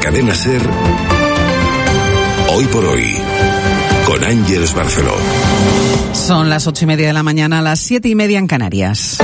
Cadena SER, Hoy por Hoy, con Ángeles Barceló. Son las 8:30 de la mañana, las 7:30 en Canarias.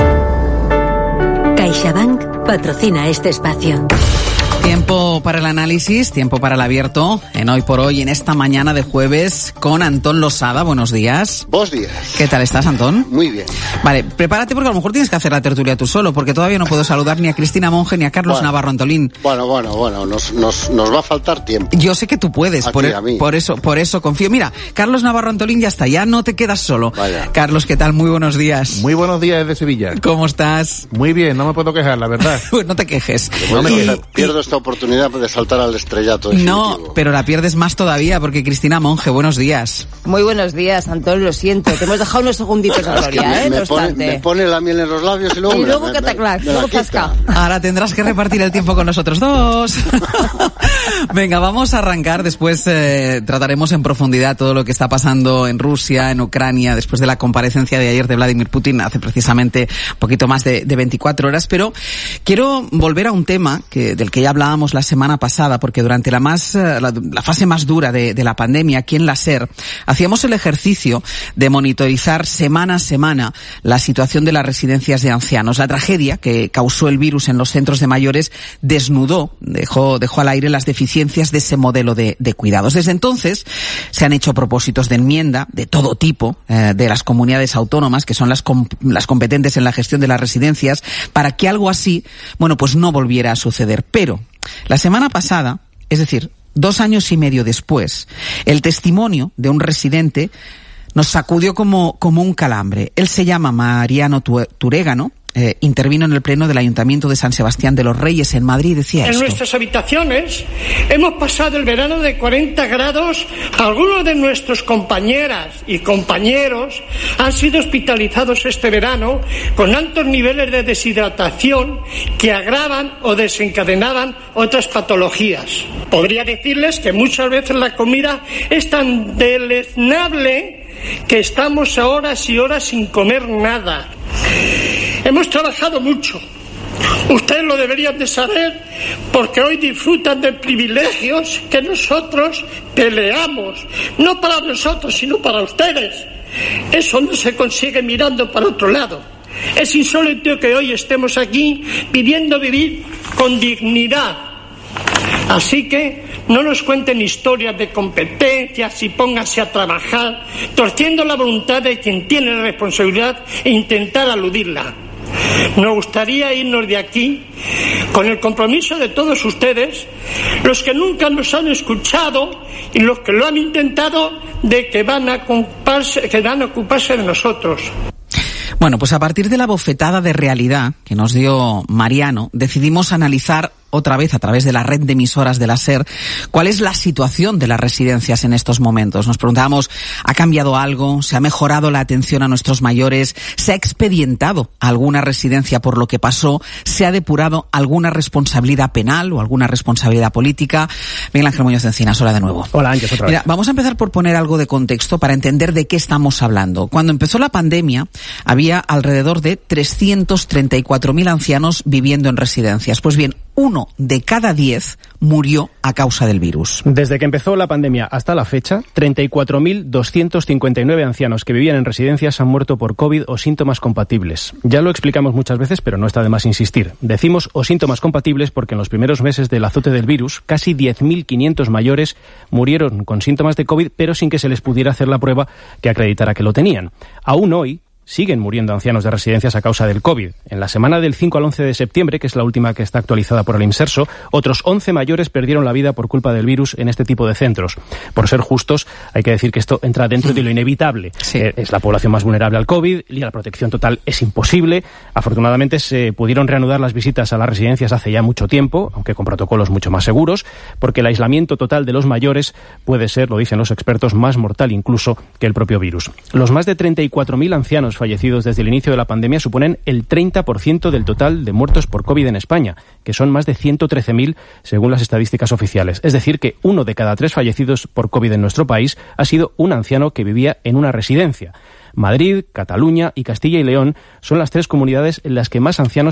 CaixaBank patrocina este espacio. Tiempo para el análisis, tiempo para el abierto, en Hoy por Hoy, en esta mañana de jueves, con Antón Losada. Buenos días. Buenos días. ¿Qué tal estás, Antón? Muy bien. Vale, prepárate porque a lo mejor tienes que hacer la tertulia tú solo, porque todavía no puedo saludar ni a Cristina Monge ni a Carlos Navarro Antolín. Bueno, nos va a faltar tiempo. Yo sé que tú puedes, a mí. por eso confío. Mira, Carlos Navarro Antolín ya está, ya no te quedas solo. Vaya. Carlos, ¿qué tal? Muy buenos días. Muy buenos días desde Sevilla. ¿Cómo estás? Muy bien, no me puedo quejar, la verdad. Pues no te quejes. Pierdo esta oportunidad de saltar al estrellato definitivo. No, pero la pierdes más todavía, porque Cristina Monge, buenos días. Muy buenos días, Antón, lo siento. Te hemos dejado unos segunditos de gloria, me pone la miel en los labios y luego... luego zasca. Ahora tendrás que repartir el tiempo con nosotros dos. Venga, vamos a arrancar. Después trataremos en profundidad todo lo que está pasando en Rusia, en Ucrania, después de la comparecencia de ayer de Vladimir Putin, hace precisamente un poquito más de 24 horas. Pero quiero volver a un tema del que ya hablábamos la semana pasada, porque durante la fase más dura de la pandemia, aquí en la SER, hacíamos el ejercicio de monitorizar semana a semana la situación de las residencias de ancianos. La tragedia que causó el virus en los centros de mayores dejó al aire las deficiencias de ese modelo de cuidados. Desde entonces se han hecho propósitos de enmienda de todo tipo de las comunidades autónomas, que son las competentes en la gestión de las residencias, para que algo así, pues no volviera a suceder. Pero la semana pasada, es decir, 2 años y medio después, el testimonio de un residente nos sacudió como un calambre. Él se llama Mariano Turégano. Intervino en el pleno del Ayuntamiento de San Sebastián de los Reyes en Madrid y decía esto. En nuestras habitaciones hemos pasado el verano de 40 grados. Algunos de nuestros compañeras y compañeros han sido hospitalizados este verano con altos niveles de deshidratación que agravan o desencadenaban otras patologías. Podría decirles que muchas veces la comida es tan deleznable que estamos a horas y horas sin comer nada. Hemos trabajado mucho. Ustedes lo deberían de saber, porque hoy disfrutan de privilegios que nosotros peleamos, no para nosotros, sino para ustedes. Eso no se consigue mirando para otro lado. Es insólito que hoy estemos aquí pidiendo vivir con dignidad. Así que no nos cuenten historias de competencias y pónganse a trabajar, torciendo la voluntad de quien tiene la responsabilidad e intentar eludirla. Nos gustaría irnos de aquí con el compromiso de todos ustedes, los que nunca nos han escuchado y los que lo han intentado, de que van a ocuparse de nosotros. Bueno, pues a partir de la bofetada de realidad que nos dio Mariano, decidimos analizar otra vez a través de la red de emisoras de la SER cuál es la situación de las residencias en estos momentos. Nos preguntábamos, ¿ha cambiado algo? ¿Se ha mejorado la atención a nuestros mayores? ¿Se ha expedientado alguna residencia por lo que pasó? ¿Se ha depurado alguna responsabilidad penal o alguna responsabilidad política? Miguel Ángel Muñoz de Encinas, hola de nuevo. Hola, Ángel, otra vez. Mira, vamos a empezar por poner algo de contexto para entender de qué estamos hablando. Cuando empezó la pandemia, había alrededor de 334.000 ancianos viviendo en residencias. Pues bien, 1 de cada 10 murió a causa del virus. Desde que empezó la pandemia hasta la fecha, 34.259 ancianos que vivían en residencias han muerto por COVID o síntomas compatibles. Ya lo explicamos muchas veces, pero no está de más insistir. Decimos o síntomas compatibles porque en los primeros meses del azote del virus, casi 10.500 mayores murieron con síntomas de COVID, pero sin que se les pudiera hacer la prueba que acreditara que lo tenían. Aún hoy siguen muriendo ancianos de residencias a causa del COVID. En la semana del 5 al 11 de septiembre, que es la última que está actualizada por el IMSERSO, otros 11 mayores perdieron la vida por culpa del virus en este tipo de centros. Por ser justos, hay que decir que esto entra dentro de lo inevitable. Sí. Es la población más vulnerable al COVID y la protección total es imposible. Afortunadamente se pudieron reanudar las visitas a las residencias hace ya mucho tiempo, aunque con protocolos mucho más seguros, porque el aislamiento total de los mayores puede ser, lo dicen los expertos, más mortal incluso que el propio virus. Los más de 34.000 ancianos fallecidos desde el inicio de la pandemia suponen el 30% del total de muertos por COVID en España, que son más de 113.000 según las estadísticas oficiales. Es decir, que 1 de cada 3 fallecidos por COVID en nuestro país ha sido un anciano que vivía en una residencia. Madrid, Cataluña y Castilla y León son las 3 comunidades en las que más ancianos